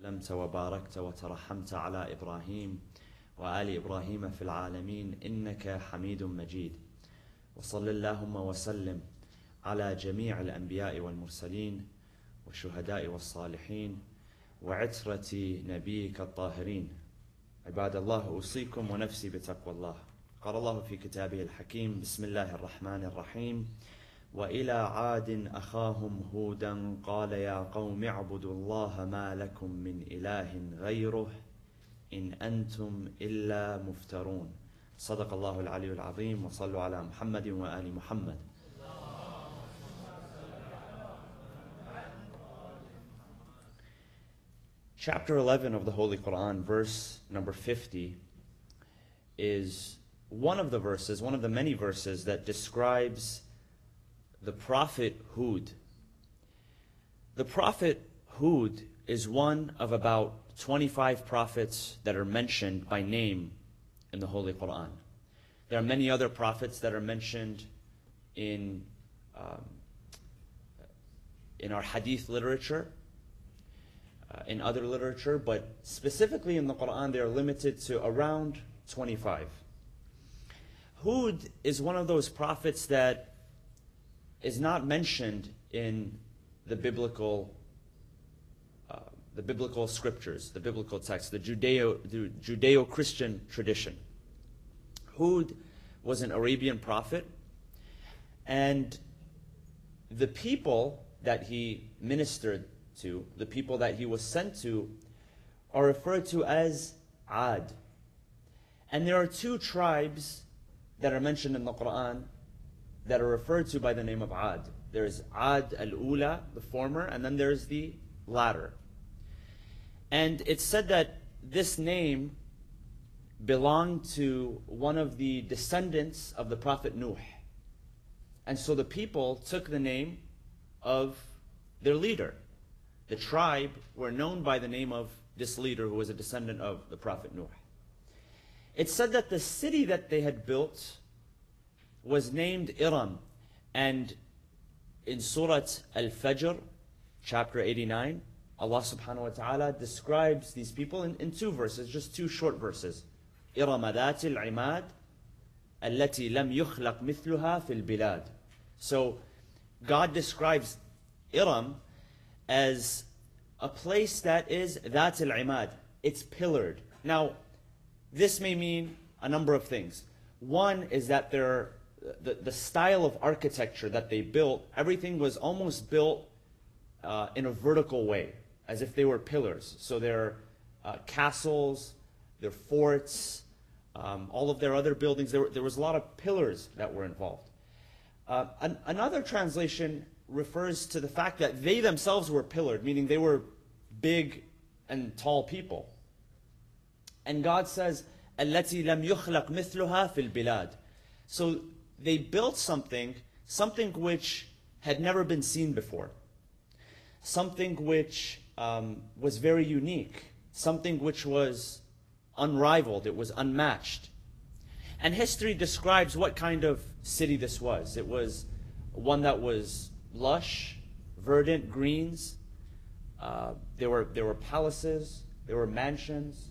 سلمت وباركت وترحمت على إبراهيم وآل إبراهيم في العالمين إنك حميد مجيد وصل اللهم وسلم على جميع الأنبياء والمرسلين والشهداء والصالحين وعترة نبيك الطاهرين. عباد الله، أوصيكم ونفسي بتقوى الله. قال الله في كتابه الحكيم: بسم الله الرحمن الرحيم. وإلى عاد أخاهم هودا قال يا قوم اعبدوا الله ما لكم من إله غيره إن أنتم إلا مفترون. صدق الله العلي العظيم. وصلوا على محمد وآل محمد. Chapter 11 of the Holy Quran, verse number 50, is one of the many verses that describes the prophet Hud. The prophet Hud is one of about 25 prophets that are mentioned by name in the Holy Quran. There are many other prophets that are mentioned in our hadith literature, in other literature, but specifically in the Quran they are limited to around 25. Hud is one of those prophets that is not mentioned in the biblical scriptures, the biblical text, the Judeo-Christian tradition. Hud was an Arabian prophet, and the people that he ministered to, the people that he was sent to, are referred to as Ad. And there are two tribes that are mentioned in the Quran that are referred to by the name of Ad. There's Ad al-Ula, the former, and then there's the latter. And it's said that this name belonged to one of the descendants of the Prophet Nuh. And so the people took the name of their leader. The tribe were known by the name of this leader who was a descendant of the Prophet Nuh. It's said that the city that they had built was named Iram. And in Surah Al-Fajr, chapter 89, Allah subhanahu wa ta'ala describes these people in two verses, just two short verses. إِرَمَ ذَاتِ الْعِمَادِ الَّتِي لَمْ يُخْلَقْ مِثْلُهَا فِي الْبِلَادِ. So God describes Iram as a place that is ذات العماد. It's pillared. Now, this may mean a number of things. One is that the style of architecture that they built, everything was almost built in a vertical way, as if they were pillars. So their castles, their forts, all of their other buildings, there was a lot of pillars that were involved. Another translation refers to the fact that they themselves were pillared, meaning they were big and tall people. And God says, الَّتِي لَمْ يُخْلَقْ مِثْلُهَا فِي الْبِلَادِ. So they built something which had never been seen before. Something which was very unique. Something which was unrivaled. It was unmatched. And history describes what kind of city this was. It was one that was lush, verdant greens. There were palaces. There were mansions.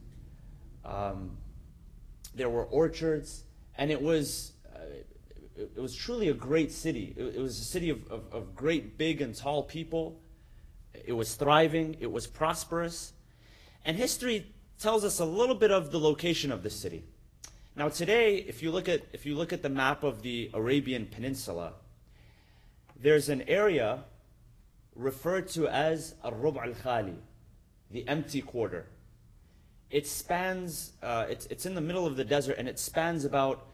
There were orchards. And it was truly a great city. It was a city of great big and tall people. It was thriving. It was prosperous. And history tells us a little bit of the location of this city. Now today, if you look at the map of the Arabian Peninsula, there's an area referred to as Al-Rub' al-Khali, the empty quarter. It spans, it's in the middle of the desert, and it spans about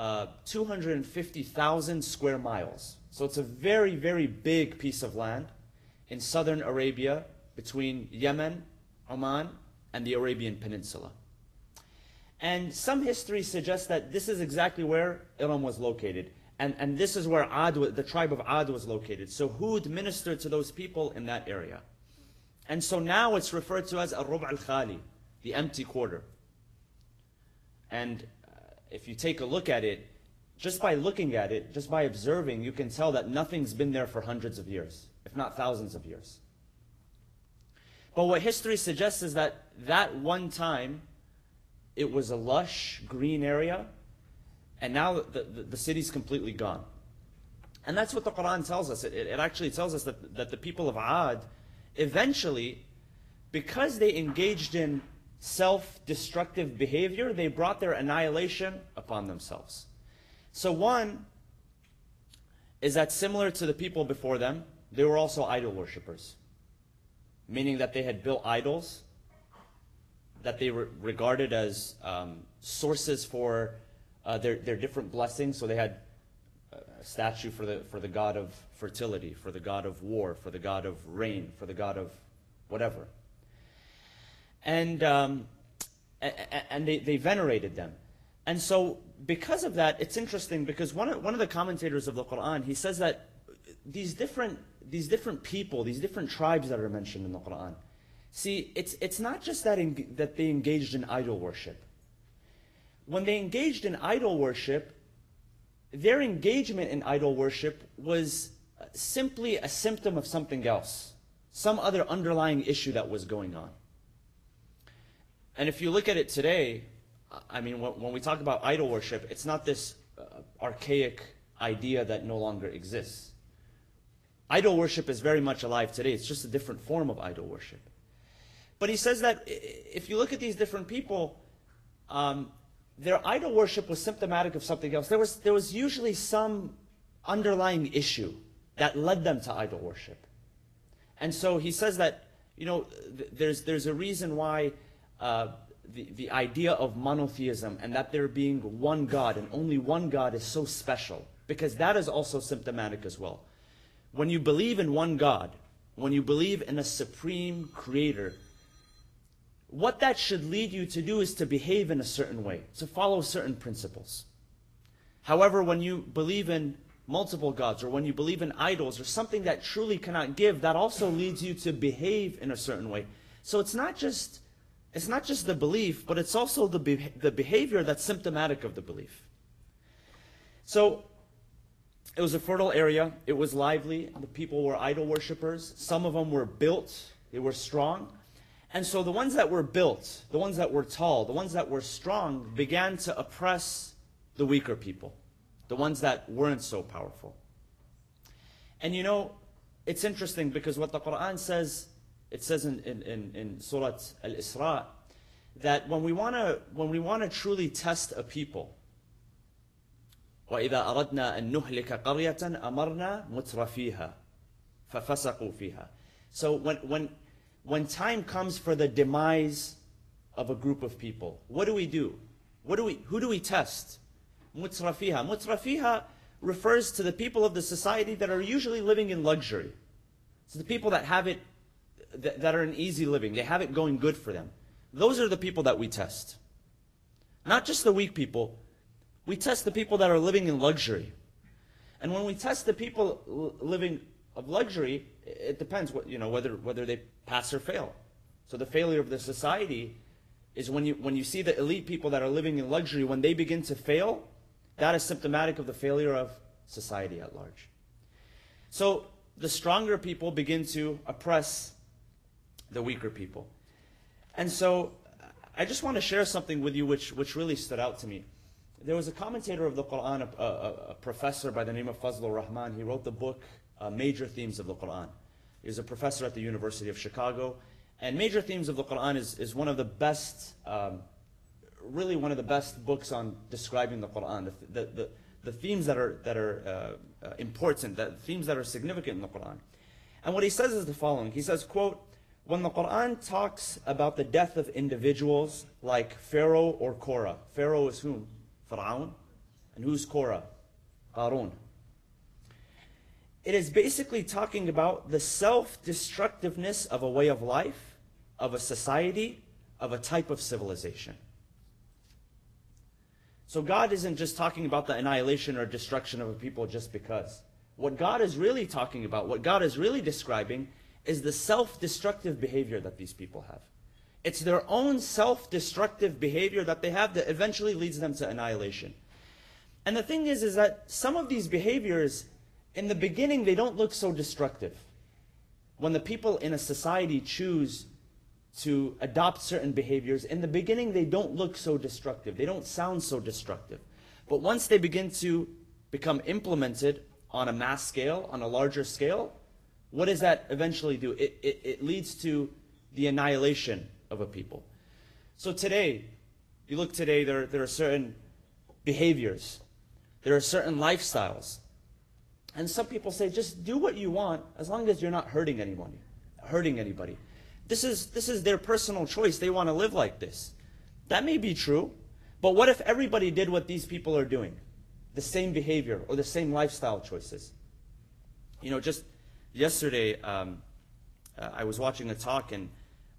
250,000 square miles. So it's a very, very big piece of land in southern Arabia between Yemen, Oman, and the Arabian Peninsula. And some history suggests that this is exactly where Iram was located. And this is where the tribe of Ad was located. So Hud ministered to those people in that area. And so now it's referred to as Al-Rub' al-Khali, the empty quarter. And if you take a look at it, just by looking at it, just by observing, you can tell that nothing's been there for hundreds of years, if not thousands of years. But what history suggests is that that one time, it was a lush, green area, and now the city's completely gone. And that's what the Quran tells us. It actually tells us that the people of Ad, eventually, because they engaged in self-destructive behavior, they brought their annihilation upon themselves. So one is that similar to the people before them, they were also idol worshippers. Meaning that they had built idols that they regarded as sources for their different blessings. So they had a statue for the god of fertility, for the god of war, for the god of rain, for the god of whatever. And they venerated them. And so because of that, it's interesting because one of the commentators of the Quran, he says that these different people, these different tribes that are mentioned in the Quran, see, it's not just that they engaged in idol worship. When they engaged in idol worship, their engagement in idol worship was simply a symptom of something else, some other underlying issue that was going on. And if you look at it today, I mean, when we talk about idol worship, it's not this archaic idea that no longer exists. Idol worship is very much alive today. It's just a different form of idol worship. But he says that if you look at these different people, their idol worship was symptomatic of something else. There was usually some underlying issue that led them to idol worship. And so he says that, you know, there's a reason why the idea of monotheism and that there being one God and only one God is so special, because that is also symptomatic as well. When you believe in one God, when you believe in a supreme creator, what that should lead you to do is to behave in a certain way, to follow certain principles. However, when you believe in multiple gods, or when you believe in idols, or something that truly cannot give, that also leads you to behave in a certain way. So it's not just the belief, but it's also the behavior that's symptomatic of the belief. So it was a fertile area. It was lively. The people were idol worshippers. Some of them were built. They were strong. And so the ones that were built, the ones that were tall, the ones that were strong began to oppress the weaker people, the ones that weren't so powerful. And you know, it's interesting because what the Quran says, it says in Surah Al-Isra, that when we want to truly test a people, وَإِذَا أَرَدْنَا أَن نُهْلِكَ قَرْيَةً أَمَرْنَا مُتْرَ فِيهَا فَفَسَقُوا فِيهَا. So when time comes for the demise of a group of people, what do we do? Who do we test? مُتْرَ فِيهَا. مُتْرَ فِيهَا refers to the people of the society that are usually living in luxury. So the people that have it, that are in easy living, they have it going good for them. Those are the people that we test. Not just the weak people. We test the people that are living in luxury. And when we test the people living of luxury, it depends whether they pass or fail. So the failure of the society is when you see the elite people that are living in luxury, when they begin to fail, that is symptomatic of the failure of society at large. So the stronger people begin to oppress the weaker people. And so I just want to share something with you which really stood out to me. There was a commentator of the Quran, a professor by the name of Fazlur Rahman. He wrote the book, Major Themes of the Quran. He was a professor at the University of Chicago. And Major Themes of the Quran is one of the best, really one of the best books on describing the Quran. The themes that are important, the themes that are significant in the Quran. And what he says is the following. He says, quote, when the Quran talks about the death of individuals like Pharaoh or Korah. Pharaoh is whom? Fir'aun. And who's Korah? Qarun. It is basically talking about the self-destructiveness of a way of life, of a society, of a type of civilization. So God isn't just talking about the annihilation or destruction of a people just because. What God is really talking about, what God is really describing, is the self-destructive behavior that these people have. It's their own self-destructive behavior that they have that eventually leads them to annihilation. And the thing is that some of these behaviors, in the beginning, they don't look so destructive. When the people in a society choose to adopt certain behaviors. In the beginning, they don't look so destructive. They don't sound so destructive. But once they begin to become implemented on a mass scale, on a larger scale, what does that eventually do? It leads to the annihilation of a people. So today, you look today, there are certain behaviors. There are certain lifestyles. And some people say, just do what you want as long as you're not hurting anybody. This is their personal choice. They want to live like this. That may be true, but what if everybody did what these people are doing? The same behavior or the same lifestyle choices. You know, just yesterday, I was watching a talk, and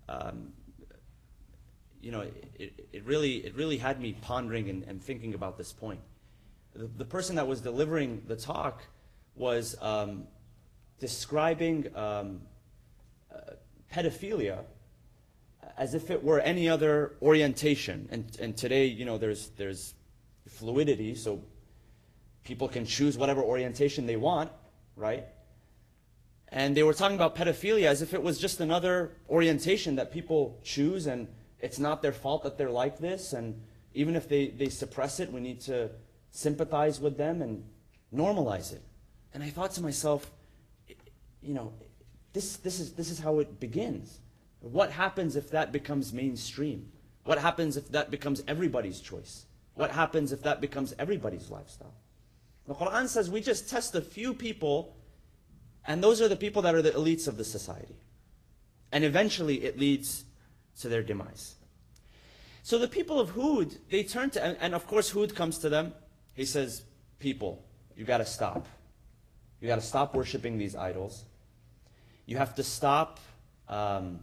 you know, it really had me pondering and thinking about this point. The person that was delivering the talk was describing pedophilia as if it were any other orientation. And today, you know, there's fluidity, so people can choose whatever orientation they want, right? And they were talking about pedophilia as if it was just another orientation that people choose, and it's not their fault that they're like this, and even if they suppress it, we need to sympathize with them and normalize it. And I thought to myself, you know, this is how it begins. What happens if that becomes mainstream? What happens if that becomes everybody's choice? What happens if that becomes everybody's lifestyle? The Quran says we just test a few people, and those are the people that are the elites of the society. And eventually it leads to their demise. So the people of Hud, they turn to, and of course Hud comes to them. He says, people, you got to stop. You got to stop worshiping these idols. You have to stop, the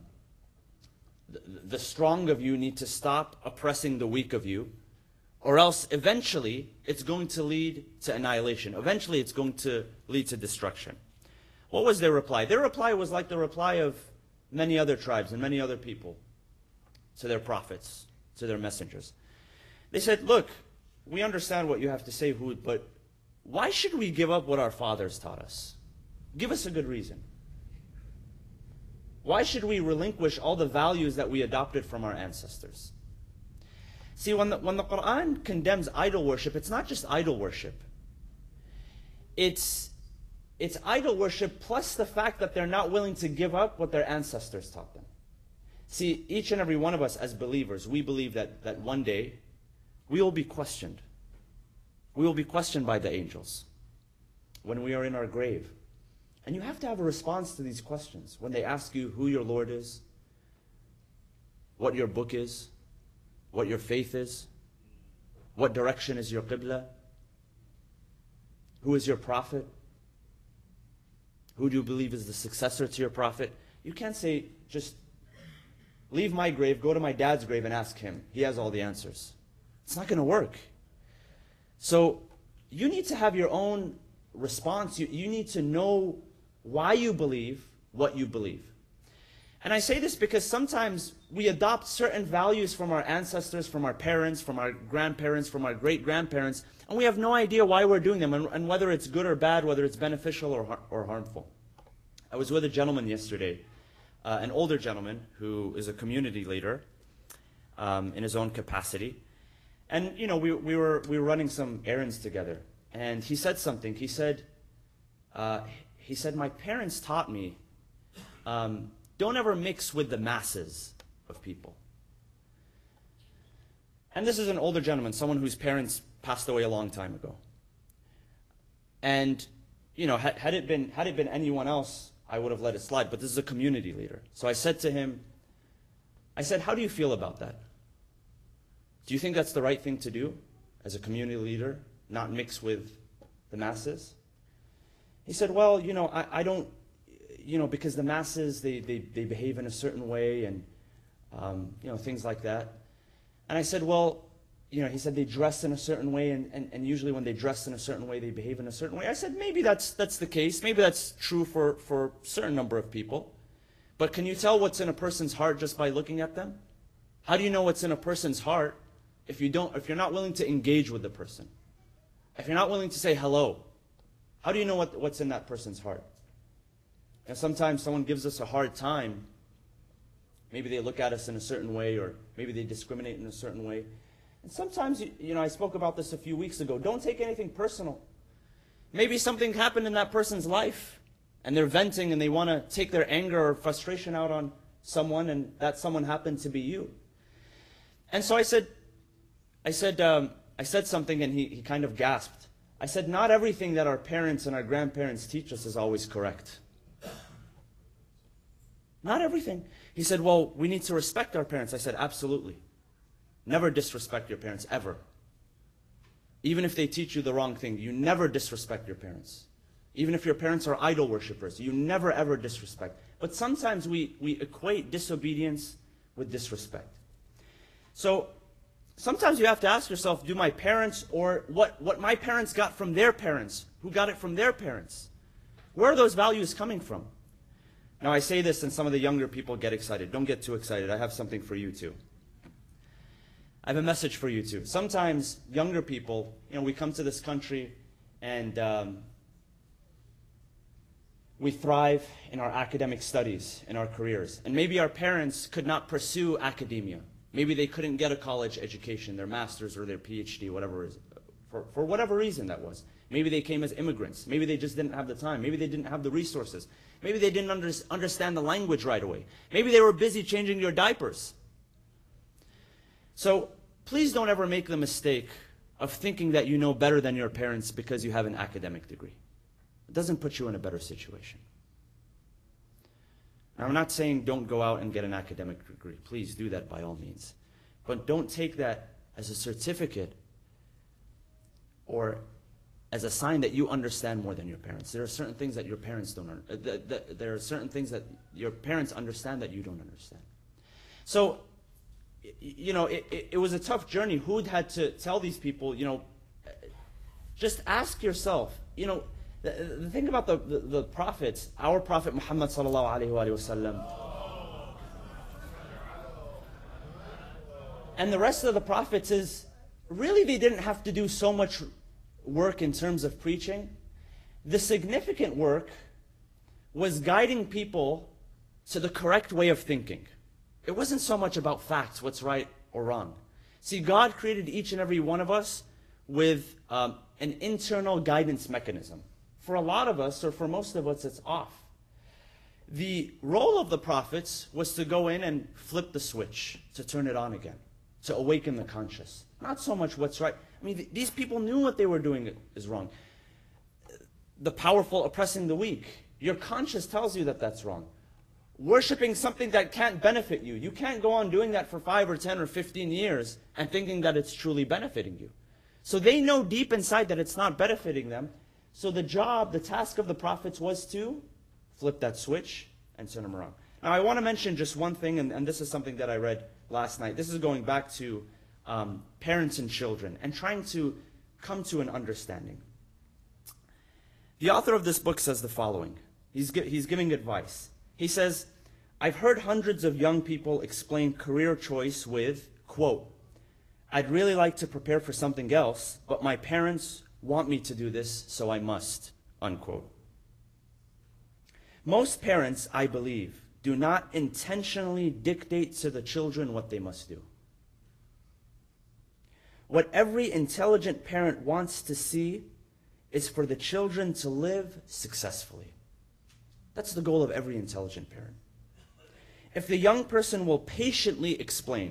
strong of you need to stop oppressing the weak of you, or else eventually it's going to lead to annihilation. Eventually it's going to lead to destruction. What was their reply? Their reply was like the reply of many other tribes and many other people to their prophets, to their messengers. They said, look, we understand what you have to say, Hud, but why should we give up what our fathers taught us? Give us a good reason. Why should we relinquish all the values that we adopted from our ancestors? See, when the Quran condemns idol worship, it's not just idol worship. It's idol worship plus the fact that they're not willing to give up what their ancestors taught them. See, each and every one of us as believers, we believe that one day we will be questioned. We will be questioned by the angels when we are in our grave. And you have to have a response to these questions. When they ask you who your Lord is, what your book is, what your faith is, what direction is your qibla, who is your prophet, who do you believe is the successor to your prophet, you can't say, just leave my grave, go to my dad's grave and ask him. He has all the answers. It's not going to work. So you need to have your own response. You need to know why you believe what you believe. And I say this because sometimes we adopt certain values from our ancestors, from our parents, from our grandparents, from our great-grandparents, and we have no idea why we're doing them and whether it's good or bad, whether it's beneficial or harmful. I was with a gentleman yesterday, an older gentleman who is a community leader in his own capacity. And you know, we were running some errands together, and he said something. He said, my parents taught me, don't ever mix with the masses of people. And this is an older gentleman, someone whose parents passed away a long time ago. And you know, had it been anyone else, I would have let it slide. But this is a community leader. So I said to him, how do you feel about that? Do you think that's the right thing to do as a community leader, not mix with the masses? He said, well, you know, I don't, you know, because the masses, they behave in a certain way and, you know, things like that. And I said, well, you know, he said they dress in a certain way and usually when they dress in a certain way, they behave in a certain way. I said, maybe that's the case. Maybe that's true for a certain number of people. But can you tell what's in a person's heart just by looking at them? How do you know what's in a person's heart if you're not willing to engage with the person? If you're not willing to say hello, how do you know what's in that person's heart? And sometimes someone gives us a hard time Maybe they look at us in a certain way, or maybe they discriminate in a certain way. And sometimes, I spoke about this a few weeks ago. Don't take anything personal. Maybe something happened in that person's life, and they're venting and they want to take their anger or frustration out on someone, and that someone happened to be you. And so I said something, and he kind of gasped. I said, not everything that our parents and our grandparents teach us is always correct. Not everything. He said, well, we need to respect our parents. I said, absolutely. Never disrespect your parents, ever. Even if they teach you the wrong thing, you never disrespect your parents. Even if your parents are idol worshippers, you never ever disrespect. But sometimes we equate disobedience with disrespect. So sometimes you have to ask yourself, do my parents, or what my parents got from their parents, who got it from their parents, where are those values coming from? Now I say this and some of the younger people get excited. Don't get too excited. I have something for you too. I have a message for you too. Sometimes younger people, we come to this country and we thrive in our academic studies, in our careers. And maybe our parents could not pursue academia. Maybe they couldn't get a college education, their master's or their PhD, whatever it is, for whatever reason that was. Maybe they came as immigrants. Maybe they just didn't have the time. Maybe they didn't have the resources. Maybe they didn't understand the language right away. Maybe they were busy changing your diapers. So please don't ever make the mistake of thinking that you know better than your parents because you have an academic degree. It doesn't put you in a better situation. Now, I'm not saying don't go out and get an academic degree. Please do that by all means. But don't take that as a certificate or as a sign that you understand more than your parents. There are certain things that your parents don't understand. There are certain things that your parents understand that you don't understand. So, it was a tough journey. Hud had to tell these people, just ask yourself, the thing about the prophets, our Prophet Muhammad sallallahu alaihi wasallam, and the rest of the prophets is, really they didn't have to do so much work in terms of preaching. The significant work was guiding people to the correct way of thinking. It wasn't so much about facts, what's right or wrong. See, God created each and every one of us with an internal guidance mechanism. For a lot of us, or for most of us, it's off. The role of the prophets was to go in and flip the switch, to turn it on again, to awaken the conscious. Not so much what's right. I mean, these people knew what they were doing is wrong. The powerful oppressing the weak. Your conscience tells you that that's wrong. Worshipping something that can't benefit you. You can't go on doing that for 5 or 10 or 15 years and thinking that it's truly benefiting you. So they know deep inside that it's not benefiting them. So the task of the prophets was to flip that switch and turn them around. Now I want to mention just one thing, and this is something that I read last night. This is going back to parents and children and trying to come to an understanding. The author of this book says the following. He's giving advice. He says, I've heard hundreds of young people explain career choice with, quote, I'd really like to prepare for something else, but my parents want me to do this, so I must, unquote. Most parents, I believe, do not intentionally dictate to the children what they must do. What every intelligent parent wants to see is for the children to live successfully. That's the goal of every intelligent parent. If the young person will patiently explain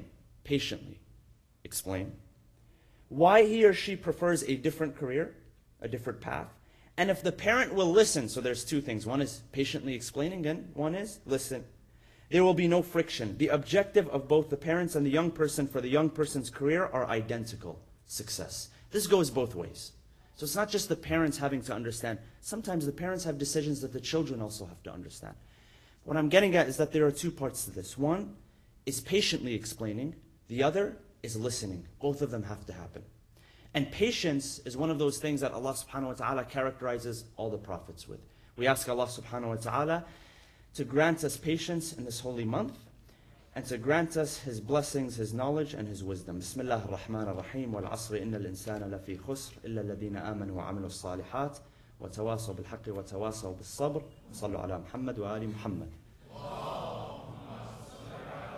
why he or she prefers a different career, a different path, and if the parent will listen, so there's two things. One is patiently explaining, and one is listen. There will be no friction. The objective of both the parents and the young person for the young person's career are identical: success. This goes both ways. So it's not just the parents having to understand. Sometimes the parents have decisions that the children also have to understand. What I'm getting at is that there are two parts to this. One is patiently explaining. The other is listening. Both of them have to happen. And patience is one of those things that Allah subhanahu wa ta'ala characterizes all the prophets with. We ask Allah subhanahu wa ta'ala to grant us patience in this holy month, and to grant us His blessings, His knowledge, and His wisdom. Bismillah ar-Rahman ar-Rahim. Wal-'asri inna al-insana lafi khusr illa alladhina amanu wa 'amilu as-salihat wa tawasaw bil-haqqi wa tawasaw bis-sabr. Sallu ala Muhammad wa ali Muhammad.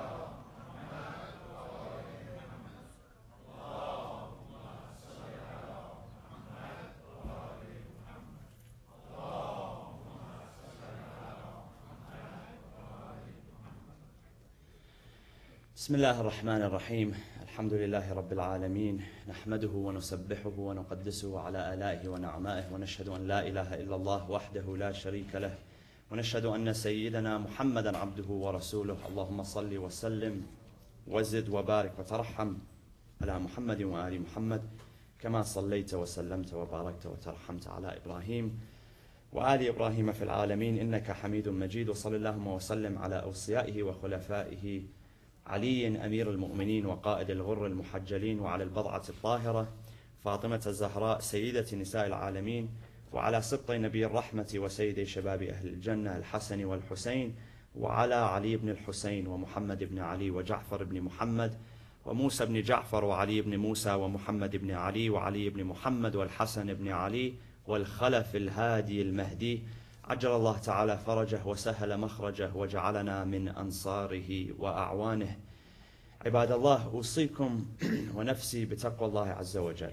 بسم الله الرحمن الرحيم الحمد لله رب العالمين نحمده ونسبحه ونقدسه على آلائه ونعمائه ونشهد أن لا إله إلا الله وحده لا شريك له ونشهد أن سيدنا محمدا عبده ورسوله اللهم صل وسلم وزد وبارك وترحم على محمد وآل محمد كما صليت وسلمت وباركت وترحمت على إبراهيم وآل إبراهيم في العالمين إنك حميد مجيد وصلى اللهم وسلم على أوصيائه وخلفائه علي أمير المؤمنين وقائد الغر المحجلين وعلى البضعة الطاهرة فاطمة الزهراء سيدة نساء العالمين وعلى سبط نبي الرحمة وسيد شباب أهل الجنة الحسن والحسين وعلى علي بن الحسين ومحمد بن علي وجعفر بن محمد وموسى بن جعفر وعلي بن موسى ومحمد بن علي وعلي بن محمد والحسن بن علي والخلف الهادي المهدي عجل الله تعالى فرجه وسهل مخرجه وجعلنا من أنصاره وأعوانه. عباد الله أوصيكم ونفسي بتقوى الله عز وجل.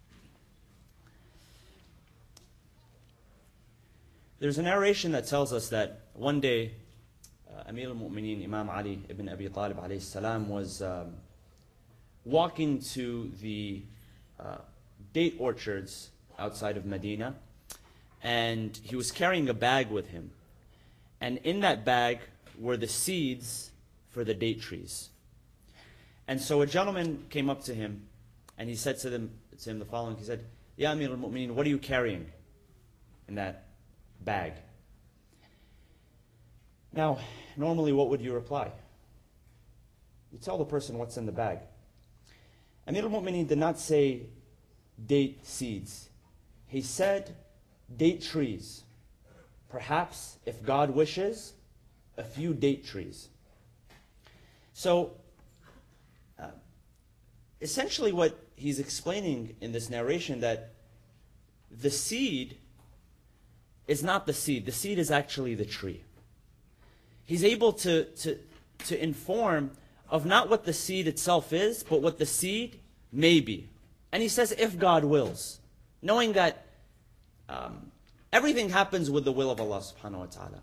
There's a narration that tells us that one day Amir al-Mu'mineen Imam Ali ibn Abi Talib alayhi salam was walking to the date orchards outside of Medina, and he was carrying a bag with him, and in that bag were the seeds for the date trees. And so a gentleman came up to him and he said to him the following. He said, Ya Amir al-Mu'mineen, what are you carrying in that bag? Now, normally what would you reply? You tell the person what's in the bag. Amir al-Mu'mineen did not say date seeds. He said date trees. Perhaps, if God wishes, a few date trees. So, essentially what he's explaining in this narration, that the seed is not the seed. The seed is actually the tree. He's able to inform of not what the seed itself is, but what the seed may be. And he says, if God wills, knowing that everything happens with the will of Allah subhanahu wa ta'ala.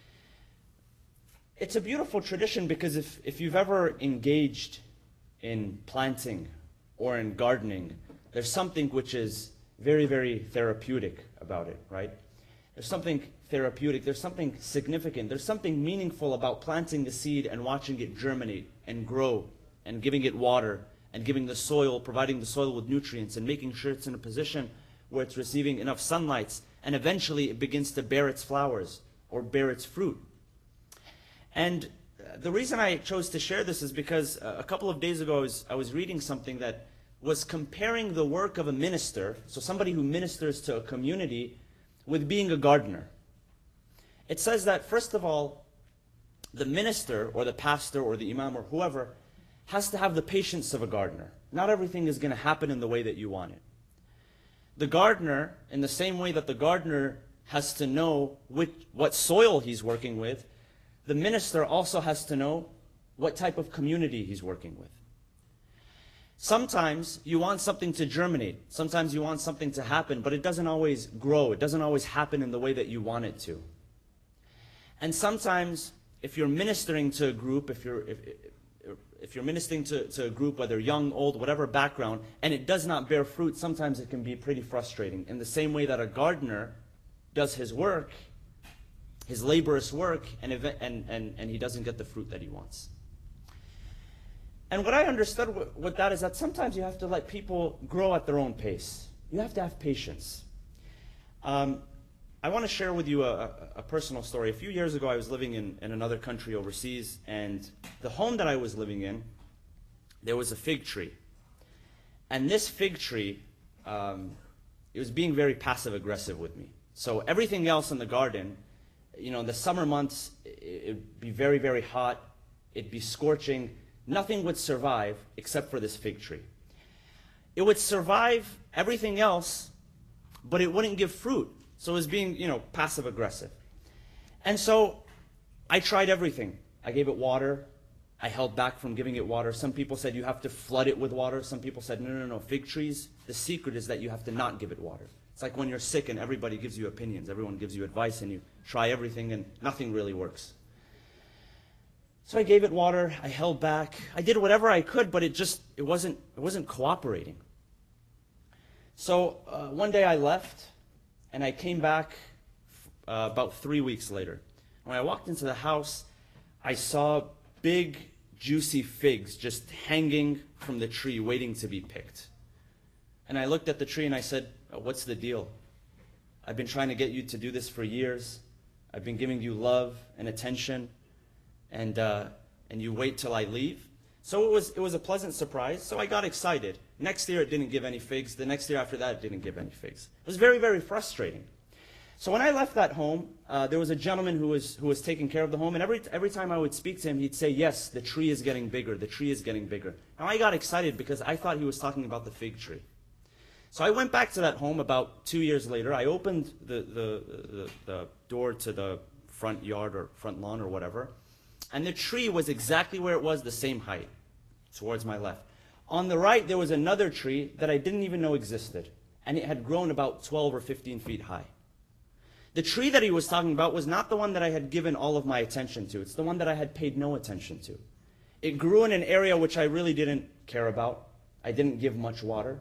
It's a beautiful tradition because if you've ever engaged in planting or in gardening, there's something which is very, very therapeutic about it, right? There's something therapeutic, there's something significant, there's something meaningful about planting the seed and watching it germinate and grow and giving it water and giving the soil, providing the soil with nutrients and making sure it's in a position where it's receiving enough sunlight, and eventually it begins to bear its flowers or bear its fruit. And the reason I chose to share this is because a couple of days ago I was reading something that was comparing the work of a minister, so somebody who ministers to a community, with being a gardener. It says that, first of all, the minister or the pastor or the imam or whoever has to have the patience of a gardener. Not everything is going to happen in the way that you want it. The gardener, in the same way that the gardener has to know what soil he's working with, the minister also has to know what type of community he's working with. Sometimes you want something to germinate. Sometimes you want something to happen, but it doesn't always grow. It doesn't always happen in the way that you want it to. And sometimes, if you're ministering to a group, if you're ministering to a group, whether young, old, whatever background, and it does not bear fruit, sometimes it can be pretty frustrating. In the same way that a gardener does his work, his laborious work, and he doesn't get the fruit that he wants. And what I understood with that is that sometimes you have to let people grow at their own pace. You have to have patience. I want to share with you a personal story. A few years ago, I was living in another country overseas, and the home that I was living in, there was a fig tree. And this fig tree, it was being very passive-aggressive with me. So everything else in the garden, in the summer months, it'd be very, very hot. It'd be scorching. Nothing would survive except for this fig tree. It would survive everything else, but it wouldn't give fruit. So it was being, passive-aggressive. And so I tried everything. I gave it water. I held back from giving it water. Some people said you have to flood it with water. Some people said, no. Fig trees, the secret is that you have to not give it water. It's like when you're sick and everybody gives you opinions. Everyone gives you advice and you try everything and nothing really works. So I gave it water, I held back, I did whatever I could, but it wasn't cooperating. So one day I left, and I came back about 3 weeks later. When I walked into the house, I saw big, juicy figs just hanging from the tree, waiting to be picked. And I looked at the tree and I said, "What's the deal? I've been trying to get you to do this for years. I've been giving you love and attention, and you wait till I leave?" So it was a pleasant surprise. So I got excited. Next year it didn't give any figs. The next year after that it didn't give any figs. It was very, very frustrating. So when I left that home, there was a gentleman who was taking care of the home, and every time I would speak to him, he'd say, "Yes, the tree is getting bigger. The tree is getting bigger." Now I got excited because I thought he was talking about the fig tree. So I went back to that home about 2 years later. I opened the door to the front yard or front lawn or whatever, and the tree was exactly where it was, the same height, towards my left. On the right, there was another tree that I didn't even know existed, and it had grown about 12 or 15 feet high. The tree that he was talking about was not the one that I had given all of my attention to. It's the one that I had paid no attention to. It grew in an area which I really didn't care about. I didn't give much water.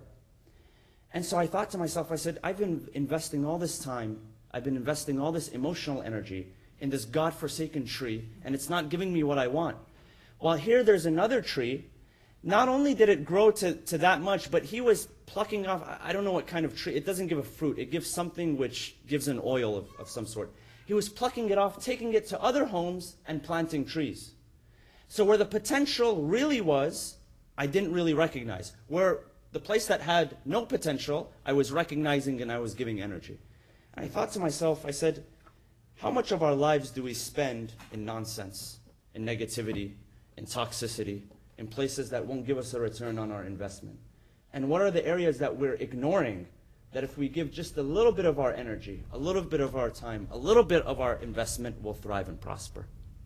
And so I thought to myself, I said, I've been investing all this time, I've been investing all this emotional energy in this God-forsaken tree, and it's not giving me what I want. While here there's another tree. Not only did it grow to that much, but he was plucking off, I don't know what kind of tree. It doesn't give a fruit. It gives something which gives an oil of some sort. He was plucking it off, taking it to other homes and planting trees. So where the potential really was, I didn't really recognize. Where the place that had no potential, I was recognizing and I was giving energy. And I thought to myself, I said, how much of our lives do we spend in nonsense, in negativity, in toxicity, in places that won't give us a return on our investment? And what are the areas that we're ignoring, that if we give just a little bit of our energy, a little bit of our time, a little bit of our investment, will thrive and prosper?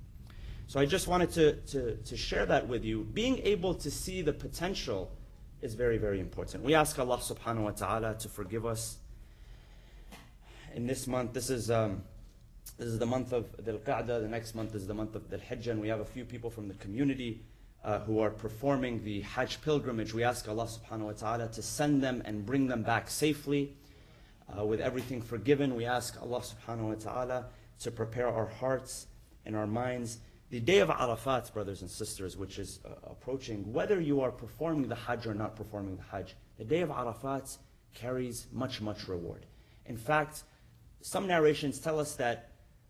So I just wanted to share that with you. Being able to see the potential is very, very important. We ask Allah subhanahu wa ta'ala to forgive us. In this month, this is the month of Dhul Qa'dah, the next month is the month of Dhul Hijjah, and we have a few people from the community who are performing the Hajj pilgrimage. We ask Allah subhanahu wa ta'ala to send them and bring them back safely with everything forgiven. We ask Allah subhanahu wa ta'ala to prepare our hearts and our minds. The day of Arafat, brothers and sisters, which is approaching, whether you are performing the Hajj or not performing the Hajj, the day of Arafat carries much, much reward. In fact, some narrations tell us that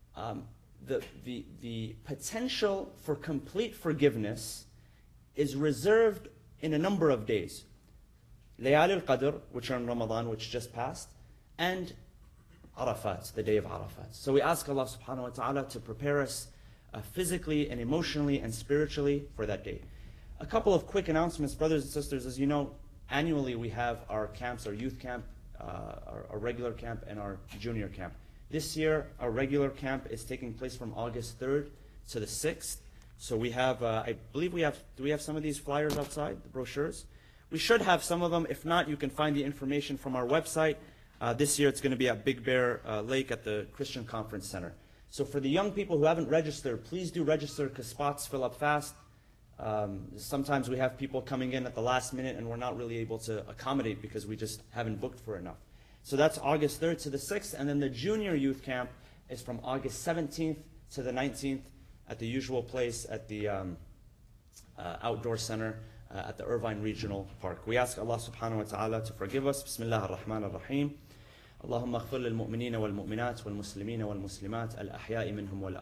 the potential for complete forgiveness is reserved in a number of days. Layal al-Qadr, which are in Ramadan, which just passed, and Arafat, the day of Arafat. So we ask Allah subhanahu wa ta'ala to prepare us physically and emotionally and spiritually for that day. A couple of quick announcements, brothers and sisters. As you know, annually we have our camps, our youth camp, our regular camp, and our junior camp. This year, our regular camp is taking place from August 3rd to the 6th. So we have, I believe we have, do we have some of these flyers outside, the brochures? We should have some of them. If not, you can find the information from our website. This year it's going to be at Big Bear Lake at the Christian Conference Center. So for the young people who haven't registered, please do register because spots fill up fast. Sometimes we have people coming in at the last minute and we're not really able to accommodate because we just haven't booked for enough. So that's August 3rd to the 6th, and then the junior youth camp is from August 17th to the 19th at the usual place at the outdoor center at the Irvine Regional Park. We ask Allah subhanahu wa ta'ala to forgive us. Bismillah ar-Rahman ar-Rahim. اللهم اغفر للمؤمنين والمؤمنات والمسلمين والمسلمات الأحياء منهم والأموات